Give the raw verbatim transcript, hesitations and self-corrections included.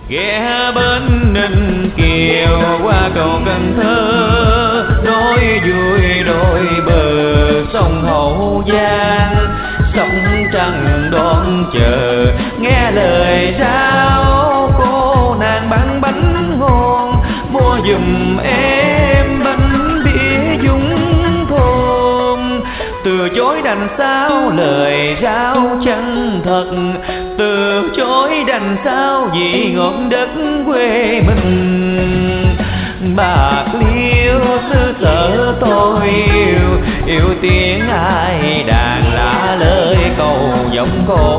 ghé bến Ninh Kiều qua cầu Cần Thơ, nói vui đôi bờ sông Hậu Giang. Sông trăng đón chờ nghe lời rao, cô nàng bán bánh ngon mua giùm em bánh bia dung thơm. Từ chối đành sao lời rao chân thật, từ chối đành sao vì ngọn đất quê mình. Bạc Liêu xứ sở tôi yêu, yêu tiếng ai đàn lá lời cầu giọng cô